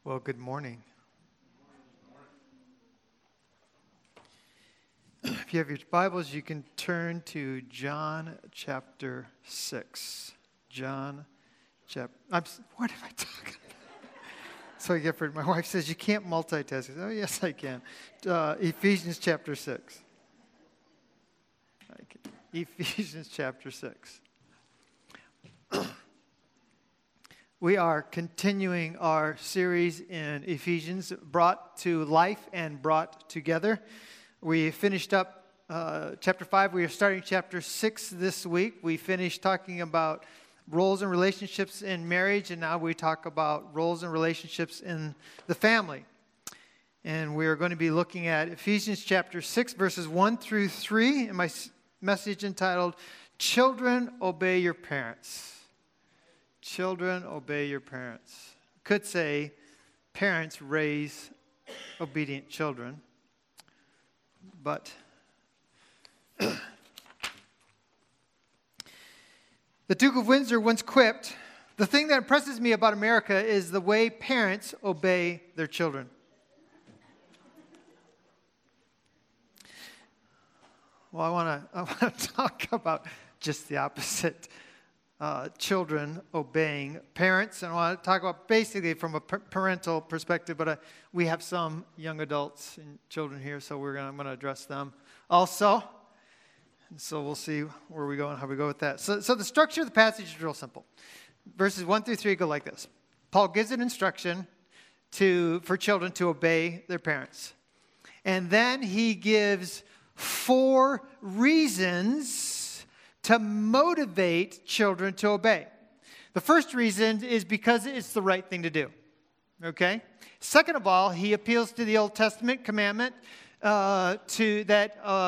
Well, good morning. If you have your Bibles, you can turn to John chapter 6. John chapter... What am I talking about? So Gifford, my wife says, you can't multitask. I said, oh, yes, I can. Ephesians chapter 6. Ephesians chapter 6. We are continuing our series in Ephesians, brought to life and brought together. We finished up chapter 5. We are starting chapter 6 this week. We finished talking about roles and relationships in marriage, and now we talk about roles and relationships in the family. And we are going to be looking at Ephesians chapter 6, verses 1 through 3, in my message entitled, Children, Obey Your Parents. Children, obey your parents. Could say, parents raise obedient children. But the Duke of Windsor once quipped, the thing that impresses me about America is the way parents obey their children. Well, I want to talk about just the opposite. Children obeying parents, and I want to talk about basically from a parental perspective, but we have some young adults and children here, so I'm going to address them also. And so we'll see where we go and how we go with that. So the structure of the passage is real simple. Verses 1 through 3 go like this. Paul gives an instruction for children to obey their parents. And then he gives 4 reasons to motivate children to obey. The first reason is because it's the right thing to do. Okay? Second of all, he appeals to the Old Testament commandment that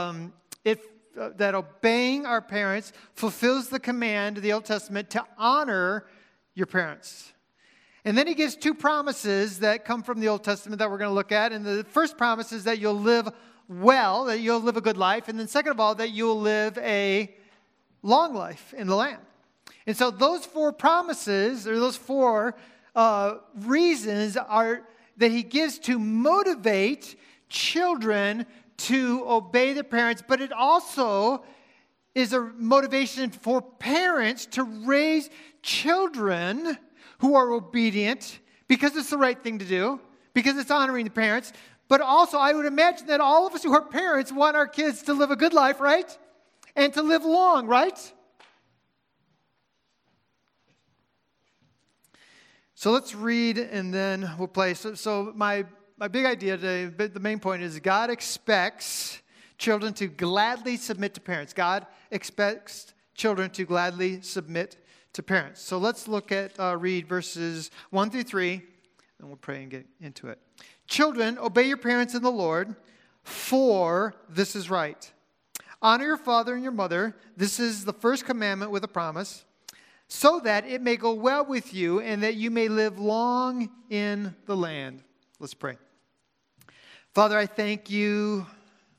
obeying our parents fulfills the command of the Old Testament to honor your parents. And then he gives 2 promises that come from the Old Testament that we're going to look at. And the first promise is that you'll live well, that you'll live a good life. And then second of all, that you'll live a long life in the land. And so those 4 promises, or those 4 reasons are that he gives to motivate children to obey their parents, but it also is a motivation for parents to raise children who are obedient because it's the right thing to do, because it's honoring the parents. But also, I would imagine that all of us who are parents want our kids to live a good life, right? And to live long, right? So let's read and then we'll play. So my big idea today, the main point is God expects children to gladly submit to parents. God expects children to gladly submit to parents. So let's look at, read verses 1 through 3, and we'll pray and get into it. Children, obey your parents in the Lord, for this is right. Honor your father and your mother. This is the first commandment with a promise, so that it may go well with you and that you may live long in the land. Let's pray. Father, I thank you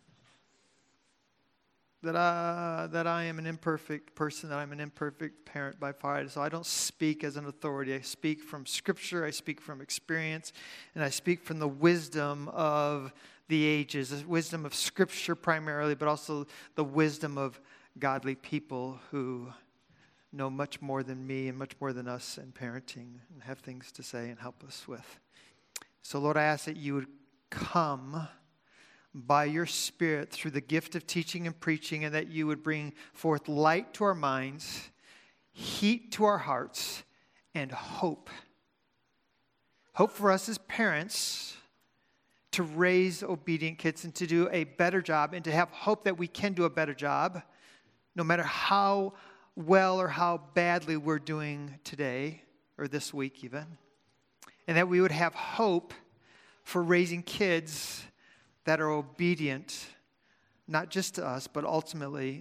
that I am an imperfect person, that I'm an imperfect parent by far. So I don't speak as an authority. I speak from Scripture. I speak from experience. And I speak from the wisdom of the ages, the wisdom of Scripture primarily, but also the wisdom of godly people who know much more than me and much more than us in parenting and have things to say and help us with. So, Lord, I ask that you would come by your Spirit through the gift of teaching and preaching, and that you would bring forth light to our minds, heat to our hearts, and hope. Hope for us as parents to raise obedient kids and to do a better job, and to have hope that we can do a better job, no matter how well or how badly we're doing today or this week even. And that we would have hope for raising kids that are obedient, not just to us, but ultimately,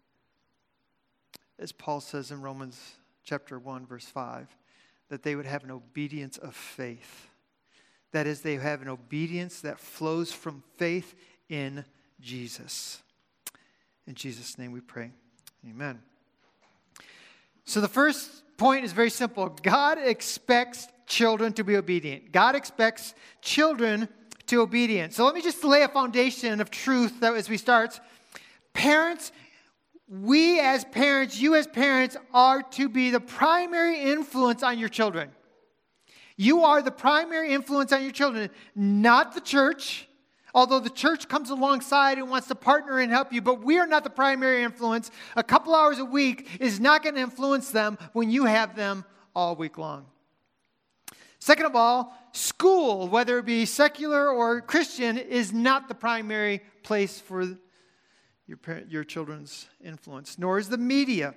as Paul says in Romans chapter 1, verse 5, that they would have an obedience of faith. That is, they have an obedience that flows from faith in Jesus. In Jesus' name we pray. Amen. So the first point is very simple. God expects children to be obedient. God expects children to be obedient. So let me just lay a foundation of truth that as we start. Parents, we as parents, you as parents are to be the primary influence on your children. You are the primary influence on your children, not the church. Although the church comes alongside and wants to partner and help you, but we are not the primary influence. A couple hours a week is not going to influence them when you have them all week long. Second of all, school, whether it be secular or Christian, is not the primary place for your children's influence, nor is the media.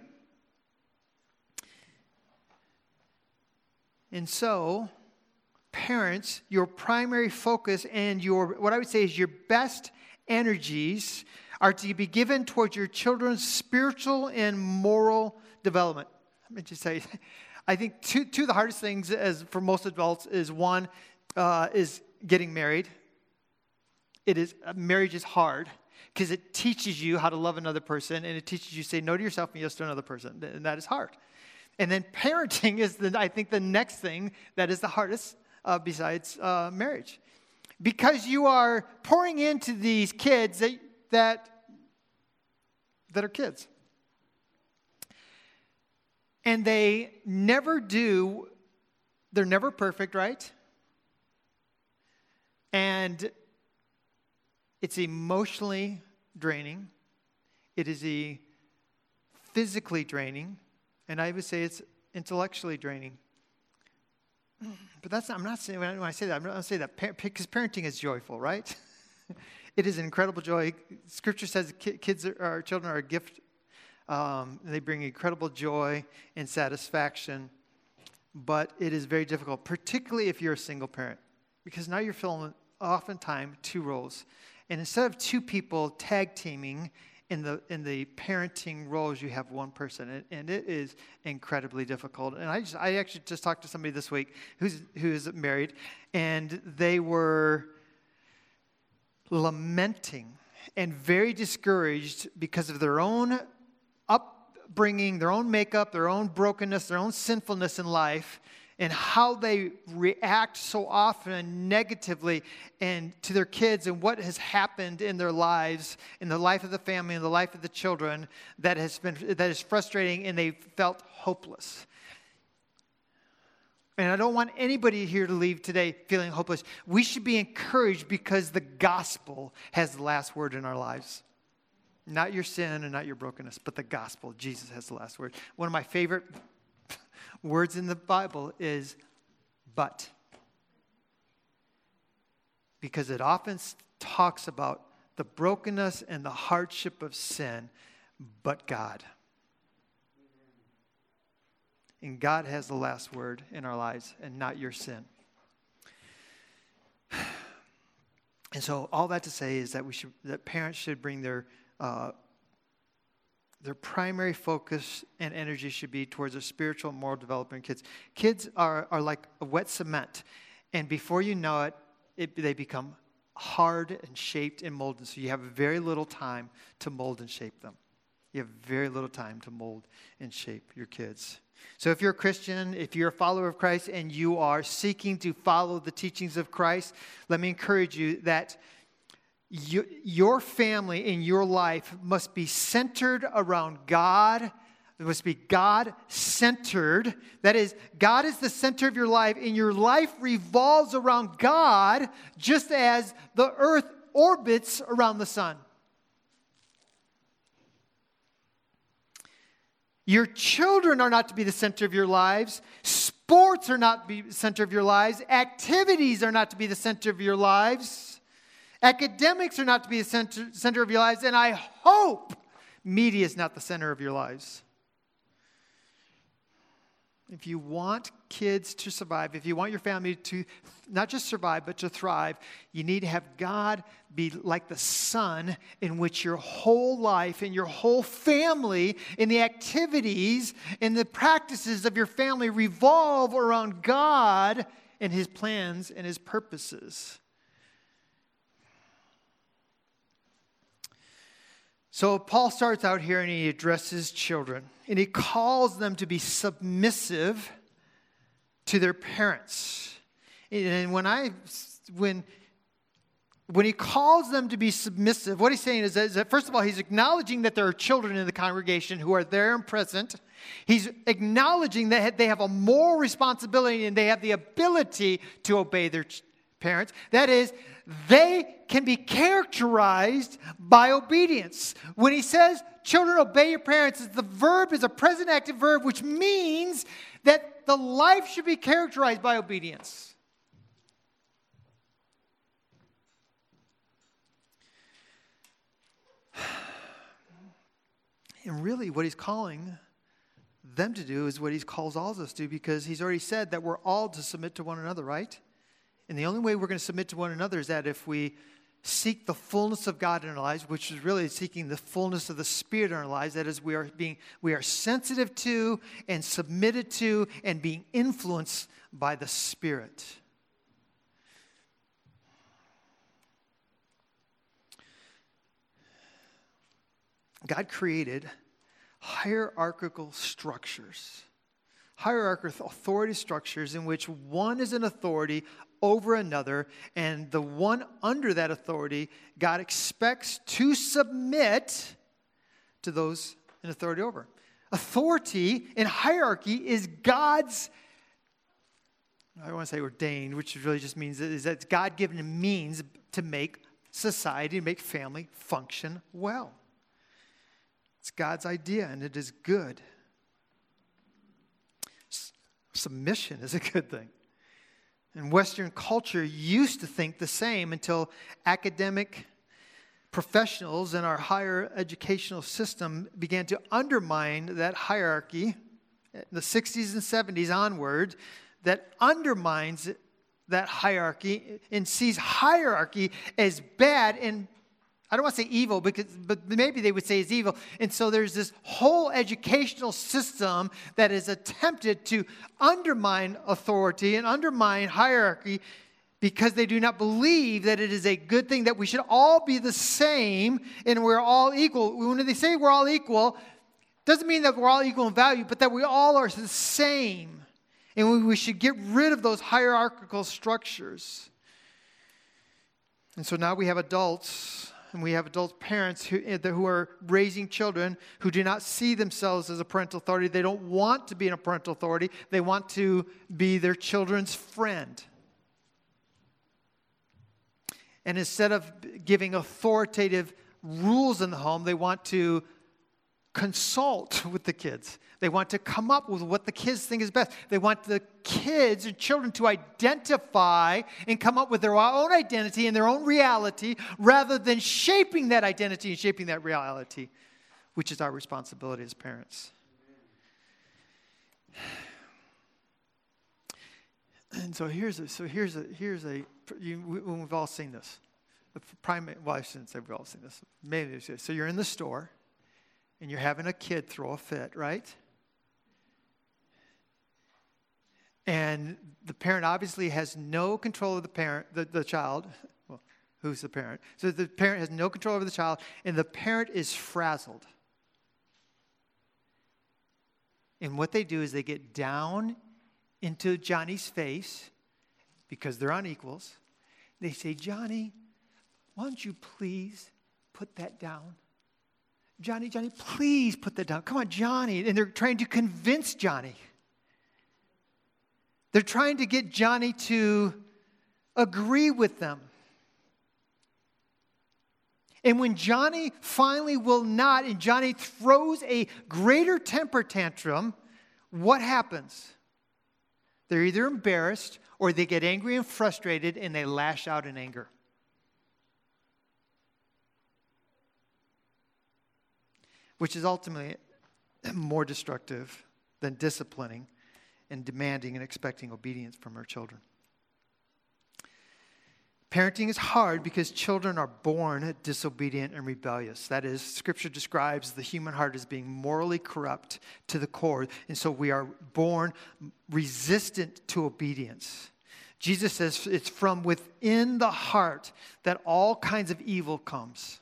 And so, parents, your primary focus and what I would say is your best energies are to be given towards your children's spiritual and moral development. Let me just say, I think two of the hardest things as for most adults is one is getting married. Marriage is hard because it teaches you how to love another person, and it teaches you to say no to yourself and yes to another person, and that is hard. And then parenting is, I think, the next thing that is the hardest besides marriage. Because you are pouring into these kids that are kids. And they're never perfect, right? And it's emotionally draining. It is physically draining. And I would say it's intellectually draining. But I'm not saying, when I say that, I'm not going to say that because parenting is joyful, right? It is an incredible joy. Scripture says children are a gift. They bring incredible joy and satisfaction. But it is very difficult, particularly if you're a single parent. Because now you're filling oftentimes two roles. And instead of two people tag teaming in the parenting roles, you have one person, and it is incredibly difficult. And I actually just talked to somebody this week who is married, and they were lamenting and very discouraged because of their own upbringing, their own makeup, their own brokenness, their own sinfulness in life, and how they react so often negatively and to their kids and what has happened in their lives, in the life of the family, in the life of the children, that is frustrating, and they felt hopeless. And I don't want anybody here to leave today feeling hopeless. We should be encouraged because the gospel has the last word in our lives. Not your sin and not your brokenness, but the gospel. Jesus has the last word. One of my favorite words in the Bible is but. Because it often talks about the brokenness and the hardship of sin, but God. And God has the last word in our lives and not your sin. And so all that to say is that parents should bring their primary focus and energy should be towards their spiritual and moral development of kids. Kids are like a wet cement, and before you know it, they become hard and shaped and molded, so you have very little time to mold and shape them. You have very little time to mold and shape your kids. So if you're a Christian, if you're a follower of Christ, and you are seeking to follow the teachings of Christ, let me encourage you that your family in your life must be centered around God. It must be God-centered. That is, God is the center of your life, and your life revolves around God just as the earth orbits around the sun. Your children are not to be the center of your lives. Sports are not to be the center of your lives. Activities are not to be the center of your lives. Academics are not to be the center of your lives. And I hope media is not the center of your lives. If you want kids to survive, if you want your family to not just survive, but to thrive, you need to have God be like the sun in which your whole life and your whole family and the activities and the practices of your family revolve around God and His plans and His purposes. So Paul starts out here and he addresses children. And he calls them to be submissive to their parents. And when he calls them to be submissive, what he's saying is that first of all, he's acknowledging that there are children in the congregation who are there and present. He's acknowledging that they have a moral responsibility and they have the ability to obey their parents. That is, they can be characterized by obedience. When he says, children, obey your parents, the verb is a present active verb, which means that the life should be characterized by obedience. And really what he's calling them to do is what he calls all of us to, because he's already said that we're all to submit to one another, right? And the only way we're going to submit to one another is that if we seek the fullness of God in our lives, which is really seeking the fullness of the Spirit in our lives. That is, we are sensitive to and submitted to and being influenced by the Spirit. God created hierarchical structures. Hierarchical authority structures in which one is an authority over another, and the one under that authority, God expects to submit to those in authority over. Authority in hierarchy is God's, I don't want to say ordained, which really just means is that it's God-given means to make society, to make family function well. It's God's idea, and it is good. Submission is a good thing. And Western culture used to think the same until academic professionals in our higher educational system began to undermine that hierarchy in the 60s and 70s onward, that undermines that hierarchy and sees hierarchy as bad and I don't want to say evil, but maybe they would say it's evil. And so there's this whole educational system that is attempted to undermine authority and undermine hierarchy because they do not believe that it is a good thing, that we should all be the same and we're all equal. When they say we're all equal, doesn't mean that we're all equal in value, but that we all are the same. And we should get rid of those hierarchical structures. And so now we have adults. And we have adult parents who are raising children who do not see themselves as a parental authority. They don't want to be in a parental authority. They want to be their children's friend. And instead of giving authoritative rules in the home, they want to consult with the kids. They want to come up with what the kids think is best. They want the kids and children to identify and come up with their own identity and their own reality rather than shaping that identity and shaping that reality, which is our responsibility as parents. And so here's a we've all seen this. Well, I shouldn't say we've all seen this. Maybe so you're in the store and you're having a kid throw a fit, right? And the parent obviously has no control of the child. Well, who's the parent? So the parent has no control over the child, and the parent is frazzled. And what they do is they get down into Johnny's face because they're unequals. They say, Johnny, why don't you please put that down? Johnny, please put that down. Come on, Johnny. And they're trying to convince Johnny. They're trying to get Johnny to agree with them. And when Johnny finally will not, and Johnny throws a greater temper tantrum, what happens? They're either embarrassed or they get angry and frustrated and they lash out in anger. Which is ultimately more destructive than disciplining and demanding and expecting obedience from our children. Parenting is hard because children are born disobedient and rebellious. That is, Scripture describes the human heart as being morally corrupt to the core. And so we are born resistant to obedience. Jesus says it's from within the heart that all kinds of evil comes.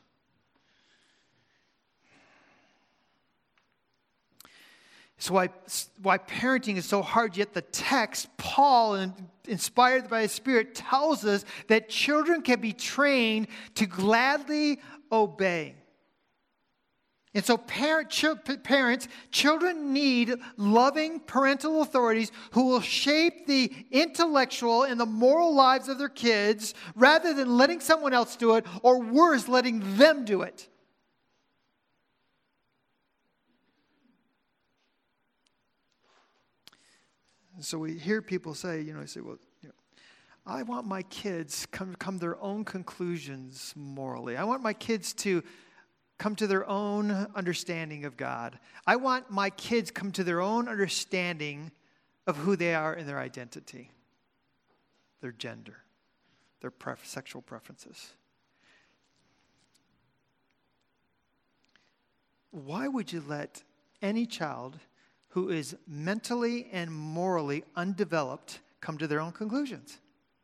So why parenting is so hard, yet the text, Paul, inspired by his Spirit, tells us that children can be trained to gladly obey. And so parents, children need loving parental authorities who will shape the intellectual and the moral lives of their kids rather than letting someone else do it, or worse, letting them do it. So we hear people say, I want my kids come to their own conclusions morally. I want my kids to come to their own understanding of God. I want my kids come to their own understanding of who they are in their identity, their gender, their sexual preferences. Why would you let any child who is mentally and morally undeveloped come to their own conclusions?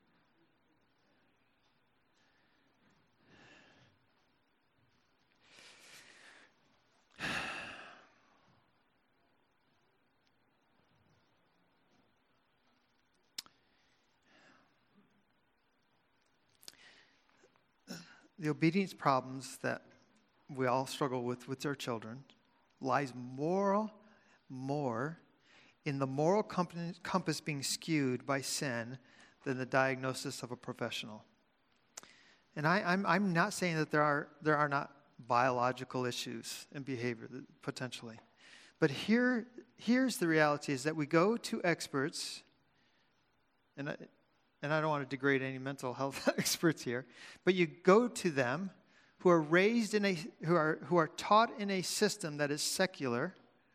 The obedience problems that we all struggle with our children lies more in the moral compass being skewed by sin than the diagnosis of a professional. And I'm not saying that there are not biological issues in behavior potentially, but here's the reality: is that we go to experts, and I don't want to degrade any mental health experts here, but you go to them who are raised who are taught in a system that is secular,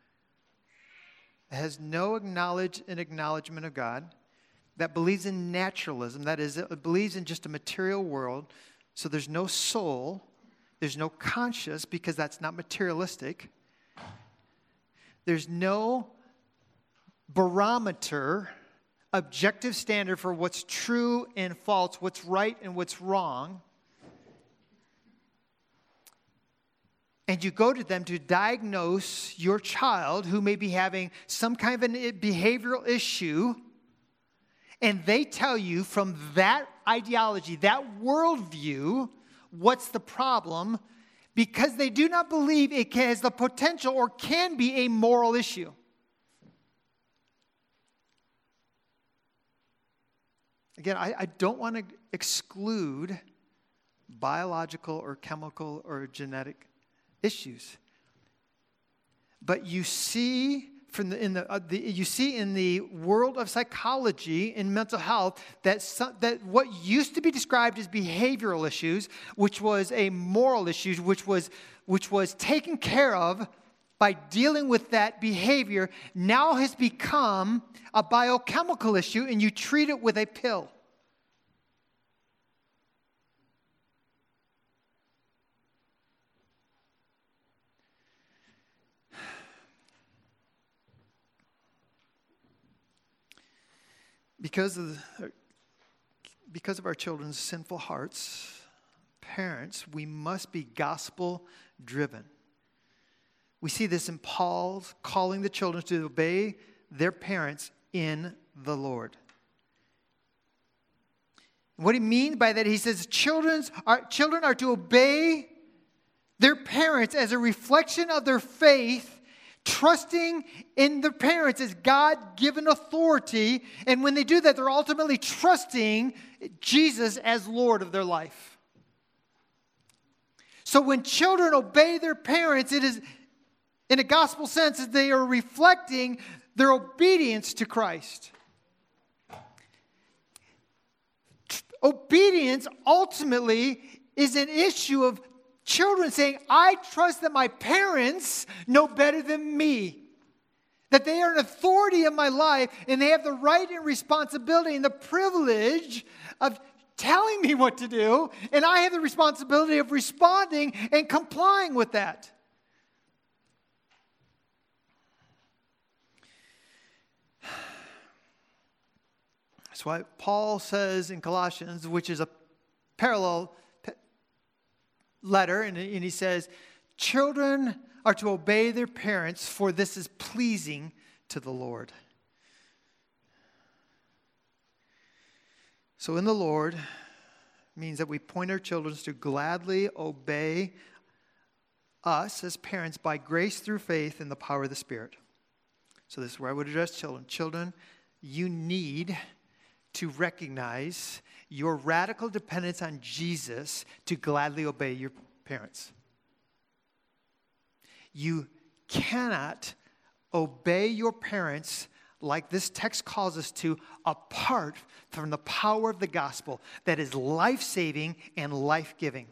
has no acknowledgement of God, that believes in naturalism, that is, it believes in just a material world, so there's no soul, there's no conscience because that's not materialistic, there's no barometer, objective standard for what's true and false, what's right and what's wrong. And you go to them to diagnose your child who may be having some kind of a behavioral issue, and they tell you from that ideology, that worldview, what's the problem, because they do not believe it has the potential or can be a moral issue. Again, I don't want to exclude biological or chemical or genetic issues, but you see you see in the world of psychology in mental health that what used to be described as behavioral issues, which was a moral issue, which was taken care of by dealing with that behavior, now has become a biochemical issue, and you treat it with a pill. Because of our children's sinful hearts, parents, we must be gospel-driven. We see this in Paul's calling the children to obey their parents in the Lord. What he means by that, he says children are to obey their parents as a reflection of their faith, trusting in their parents as God-given authority. And when they do that, they're ultimately trusting Jesus as Lord of their life. So when children obey their parents, it is, in a gospel sense, that they are reflecting their obedience to Christ. Obedience ultimately is an issue of children saying, I trust that my parents know better than me. That they are an authority in my life, and they have the right and responsibility and the privilege of telling me what to do, and I have the responsibility of responding and complying with that. That's why Paul says in Colossians, which is a parallel letter, and he says, children, are to obey their parents, for this is pleasing to the Lord. So in the Lord means that we point our children to gladly obey us as parents by grace through faith in the power of the Spirit. So this is where I would address children. Children, you need to recognize your radical dependence on Jesus to gladly obey your parents. You cannot obey your parents like this text calls us to, apart from the power of the gospel that is life-saving and life-giving.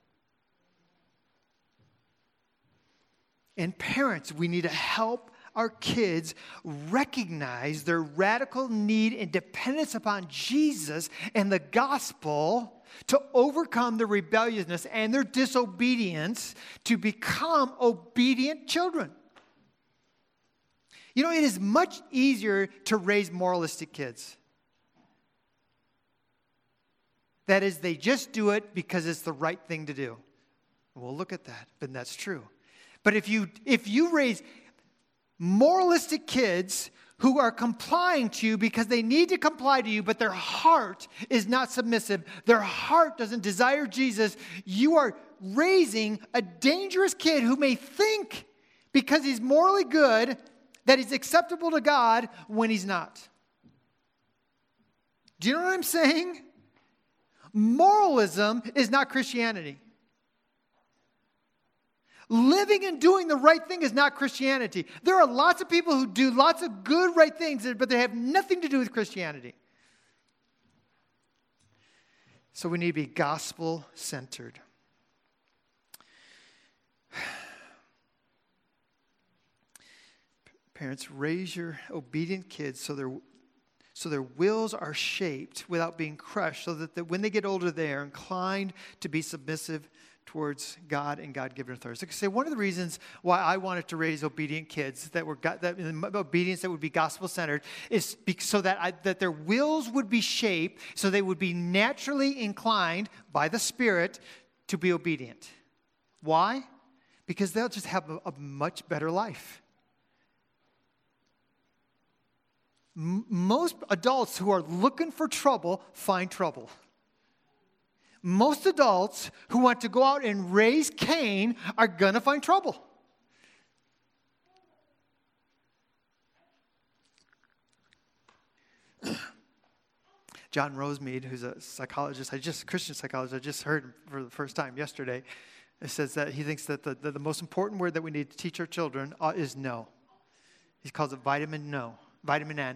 And parents, we need to help our kids recognize their radical need and dependence upon Jesus and the gospel to overcome their rebelliousness and their disobedience to become obedient children. You know, it is much easier to raise moralistic kids. That is, they just do it because it's the right thing to do. We'll look at that, but that's true. But if you raise moralistic kids who are complying to you because they need to comply to you, but their heart is not submissive, their heart doesn't desire Jesus, you are raising a dangerous kid who may think because he's morally good that he's acceptable to God when he's not. Do you know what I'm saying? Moralism is not Christianity. Living and doing the right thing is not Christianity. There are lots of people who do lots of good, right things, but they have nothing to do with Christianity. So we need to be gospel-centered. Parents, raise your obedient kids so their wills are shaped without being crushed, so that when they get older, they are inclined to be submissive towards God and God-given authority. So I can say one of the reasons why I wanted to raise obedient kids obedience that would be gospel-centered is so that their wills would be shaped, so they would be naturally inclined by the Spirit to be obedient. Why? Because they'll just have a much better life. Most adults who are looking for trouble find trouble. Most adults who want to go out and raise Cain are going to find trouble. John Rosemead, who's a psychologist, Christian psychologist, I just heard him for the first time yesterday. It says that he thinks that the most important word that we need to teach our children is no. He calls it vitamin N.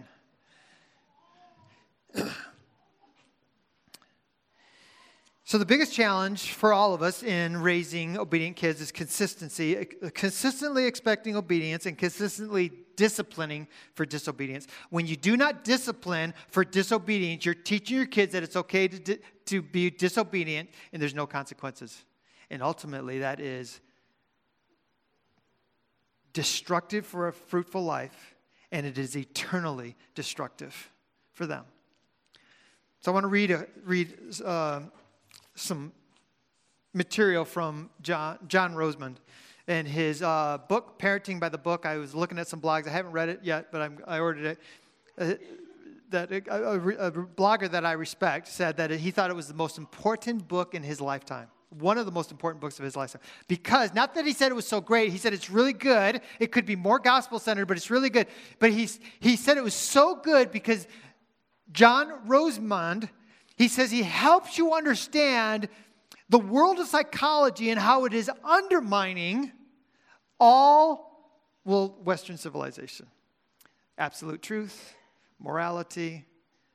So the biggest challenge for all of us in raising obedient kids is consistency, consistently expecting obedience and consistently disciplining for disobedience. When you do not discipline for disobedience, you're teaching your kids that it's okay to be disobedient and there's no consequences. And ultimately that is destructive for a fruitful life, and it is eternally destructive for them. So I want to read some material from John Roseman and his book, Parenting by the Book. I was looking at some blogs. I haven't read it yet, but I ordered it. A blogger that I respect said that he thought it was the most important book in his lifetime. One of the most important books of his lifetime. Because, not that he said it was so great, he said it's really good. It could be more gospel-centered, but it's really good. But he said it was so good because John Roseman, he says he helps you understand the world of psychology and how it is undermining all Western civilization. Absolute truth, morality.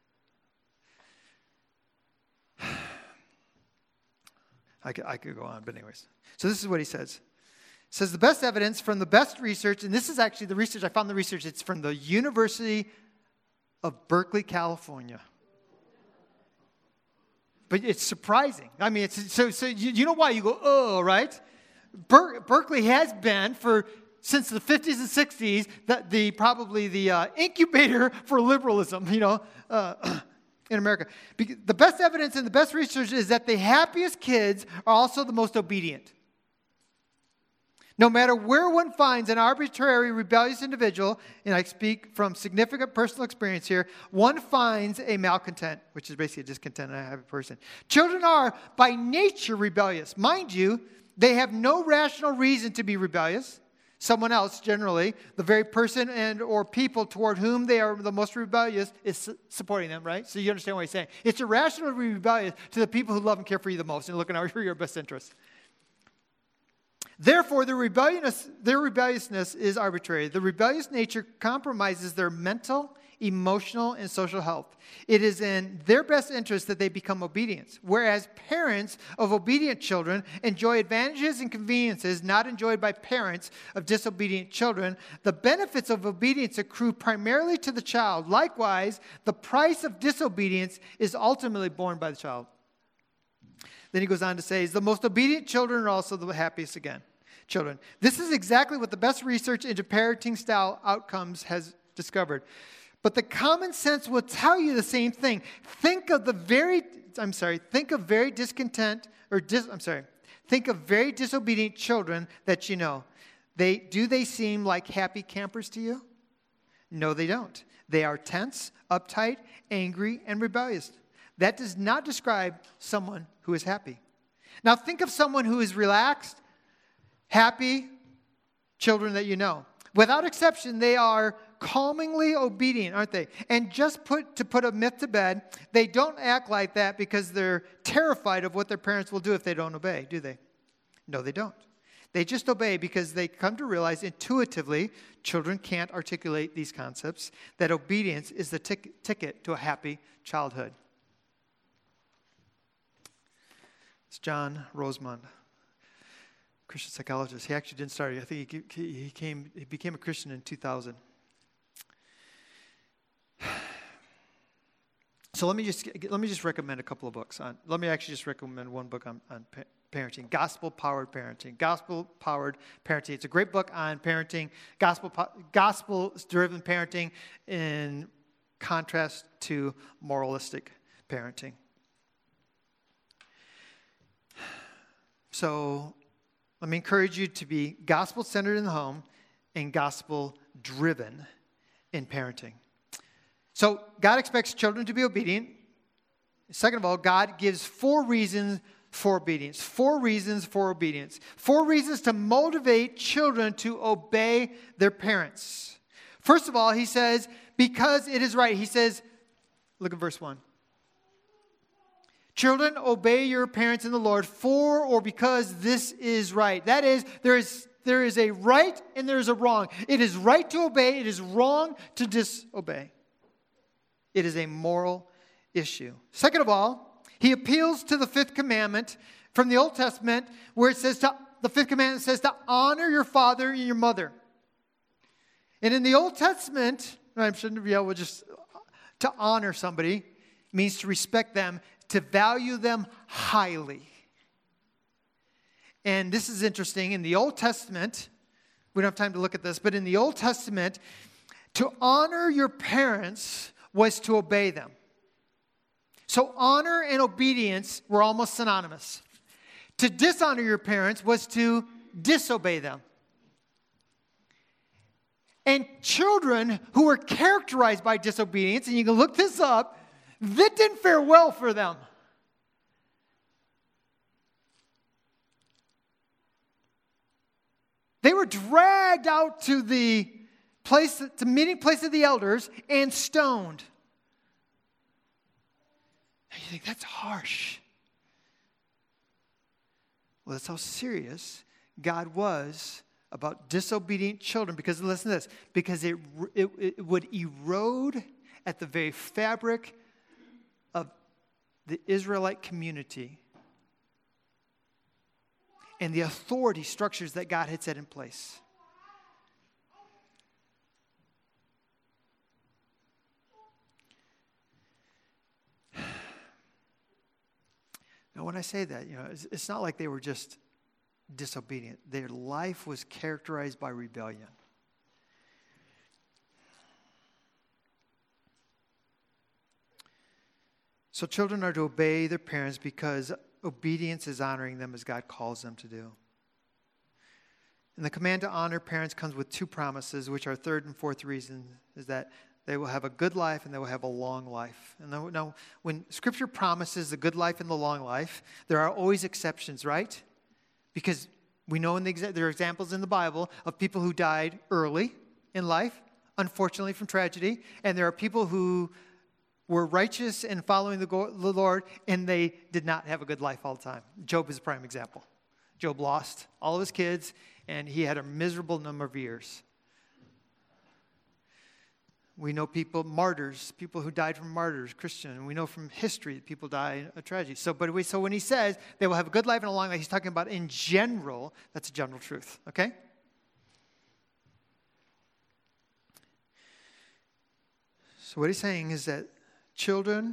I could go on, but anyways. So this is what he says. It says the best evidence from the best research, and this is actually the research, I found the research, it's from the University of Berkeley, California. But it's surprising. I mean, so you know why you go, oh, right? Berkeley has been since the 50s and 60s probably the incubator for liberalism, in America. The best evidence and the best research is that the happiest kids are also the most obedient. No matter where one finds an arbitrary, rebellious individual, and I speak from significant personal experience here, one finds a malcontent, which is basically a discontent and a happy person. Children are, by nature, rebellious. Mind you, they have no rational reason to be rebellious. Someone else, generally, the very person and or people toward whom they are the most rebellious is supporting them, right? So you understand what he's saying. It's irrational to be rebellious to the people who love and care for you the most and looking out for your best interests. Therefore, their rebelliousness is arbitrary. The rebellious nature compromises their mental, emotional, and social health. It is in their best interest that they become obedient, whereas parents of obedient children enjoy advantages and conveniences not enjoyed by parents of disobedient children. The benefits of obedience accrue primarily to the child. Likewise, the price of disobedience is ultimately borne by the child. Then he goes on to say, the most obedient children are also the happiest children. This is exactly what the best research into parenting style outcomes has discovered. But the common sense will tell you the same thing. Think of very disobedient children that you know. Do they seem like happy campers to you? No, they don't. They are tense, uptight, angry, and rebellious. That does not describe someone who is happy. Now think of someone who is relaxed, happy children that you know. Without exception, they are calmingly obedient, aren't they? And just to put a myth to bed, they don't act like that because they're terrified of what their parents will do if they don't obey, do they? No, they don't. They just obey because they come to realize intuitively, children can't articulate these concepts, that obedience is the ticket to a happy childhood. It's John Rosemond, Christian psychologist. He actually didn't start it. I think he became a Christian in 2000. So let me just recommend a couple of books on. Let me actually just recommend one book on parenting, gospel-powered parenting. Gospel-powered parenting. It's a great book on parenting, gospel-driven parenting, in contrast to moralistic parenting. So let me encourage you to be gospel-centered in the home and gospel-driven in parenting. So God expects children to be obedient. Second of all, God gives 4 reasons for obedience. 4 reasons for obedience. 4 reasons to motivate children to obey their parents. First of all, he says, because it is right. He says, look at verse 1. Children, obey your parents in the Lord for or because this is right. That is, there is a right and there is a wrong. It is right to obey. It is wrong to disobey. It is a moral issue. Second of all, he appeals to the 5th commandment from the Old Testament, where it says the 5th commandment says to honor your father and your mother. And in the Old Testament, I'm sure just to honor somebody means to respect them, to value them highly. And this is interesting. In the Old Testament, we don't have time to look at this, but in the Old Testament, to honor your parents was to obey them. So honor and obedience were almost synonymous. To dishonor your parents was to disobey them. And children who were characterized by disobedience, and you can look this up, that didn't fare well for them. They were dragged out to the meeting place of the elders and stoned. And you think, that's harsh. Well, that's how serious God was about disobedient children. Because listen to this. Because it would erode at the very fabric of the Israelite community and the authority structures that God had set in place. Now, when I say that, it's not like they were just disobedient. Their life was characterized by rebellion. So children are to obey their parents because obedience is honoring them as God calls them to do. And the command to honor parents comes with two promises, which are third and fourth reason, is that they will have a good life and they will have a long life. And now, when Scripture promises the good life and the long life, there are always exceptions, right? Because we know there are examples in the Bible of people who died early in life, unfortunately from tragedy, and there are people who were righteous and following the Lord, and they did not have a good life all the time. Job is a prime example. Job lost all of his kids, and he had a miserable number of years. We know people, martyrs, people who died from martyrs, Christian, and we know from history that people die of tragedy. So when he says they will have a good life and a long life, he's talking about in general. That's a general truth, okay? So what he's saying is that children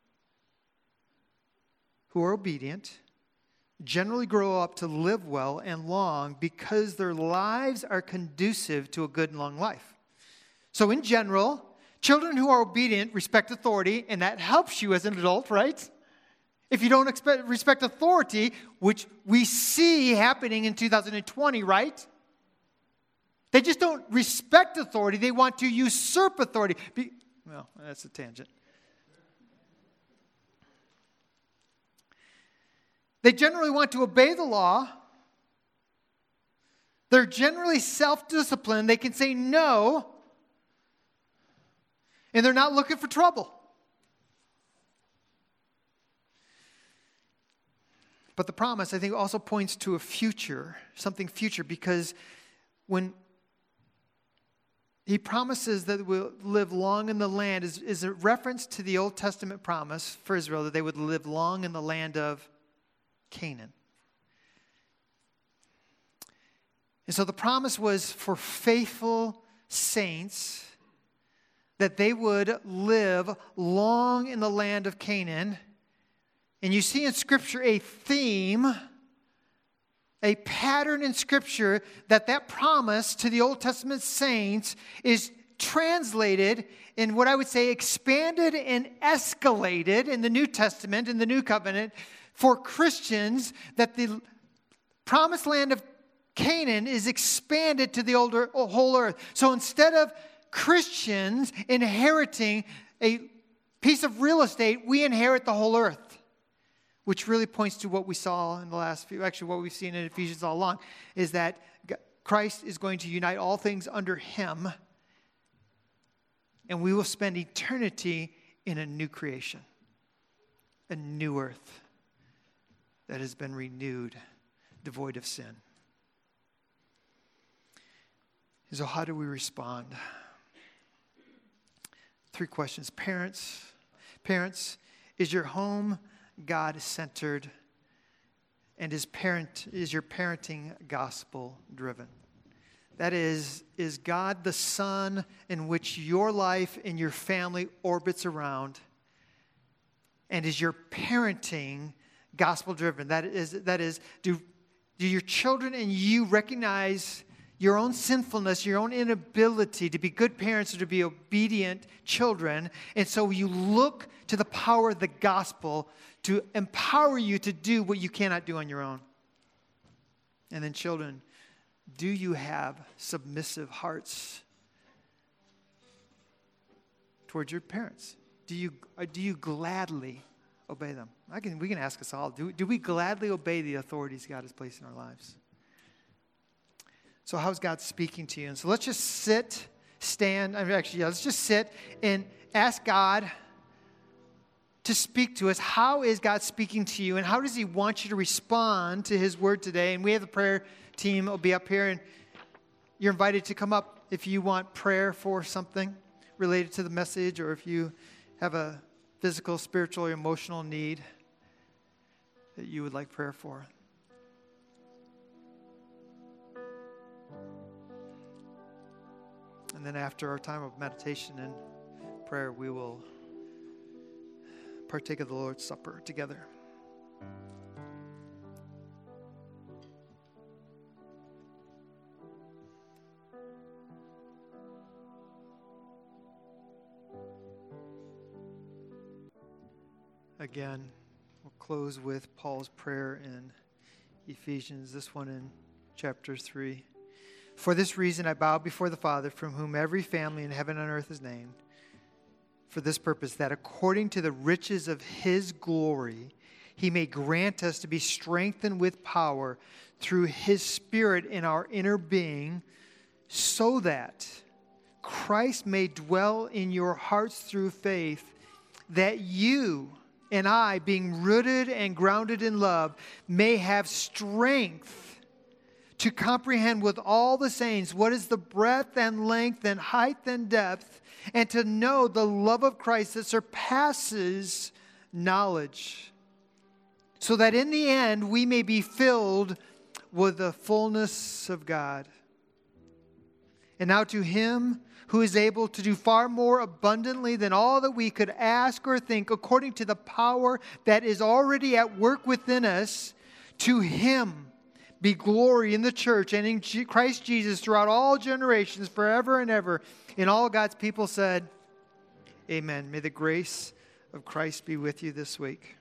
who are obedient generally grow up to live well and long because their lives are conducive to a good and long life. So in general, children who are obedient respect authority, and that helps you as an adult, right? If you don't respect authority, which we see happening in 2020, right? They just don't respect authority. They want to usurp authority. Well, that's a tangent. They generally want to obey the law. They're generally self-disciplined. They can say no. And they're not looking for trouble. But the promise, I think, also points to a future, something future, because when he promises that we'll live long in the land is a reference to the Old Testament promise for Israel that they would live long in the land of Canaan. And so the promise was for faithful saints that they would live long in the land of Canaan. And you see in Scripture a theme, a pattern in Scripture that promise to the Old Testament saints is translated in what I would say expanded and escalated in the New Testament, in the New Covenant, for Christians, that the promised land of Canaan is expanded to the whole earth. So instead of Christians inheriting a piece of real estate, we inherit the whole earth, which really points to what we saw in the last few, actually what we've seen in Ephesians all along, is that Christ is going to unite all things under him, and we will spend eternity in a new creation, a new earth that has been renewed, devoid of sin. So how do we respond? 3 questions. Parents, is your home God-centered? And is your parenting gospel-driven? That is God the sun in which your life and your family orbits around? And is your parenting gospel-driven? That is, do your children and you recognize your own sinfulness, your own inability to be good parents or to be obedient children, and so you look to the power of the gospel to empower you to do what you cannot do on your own? And then children, do you have submissive hearts towards your parents? Do you gladly obey them? We can ask us all, do we gladly obey the authorities God has placed in our lives? So how's God speaking to you? And so let's just let's just sit and ask God to speak to us. How is God speaking to you? And how does he want you to respond to his word today? And we have the prayer team will be up here, and you're invited to come up if you want prayer for something related to the message, or if you have a physical, spiritual, or emotional need that you would like prayer for. And then after our time of meditation and prayer, we will partake of the Lord's Supper together. Again, we'll close with Paul's prayer in Ephesians, this one in chapter 3. For this reason I bow before the Father, from whom every family in heaven and earth is named, for this purpose, that according to the riches of his glory, he may grant us to be strengthened with power through his Spirit in our inner being, so that Christ may dwell in your hearts through faith, that you and I, being rooted and grounded in love, may have strength to comprehend with all the saints what is the breadth and length and height and depth, and to know the love of Christ that surpasses knowledge, so that in the end we may be filled with the fullness of God. And now to him who is able to do far more abundantly than all that we could ask or think, according to the power that is already at work within us, to him be glory in the church and in Christ Jesus throughout all generations, forever and ever. And all God's people said, amen. May the grace of Christ be with you this week.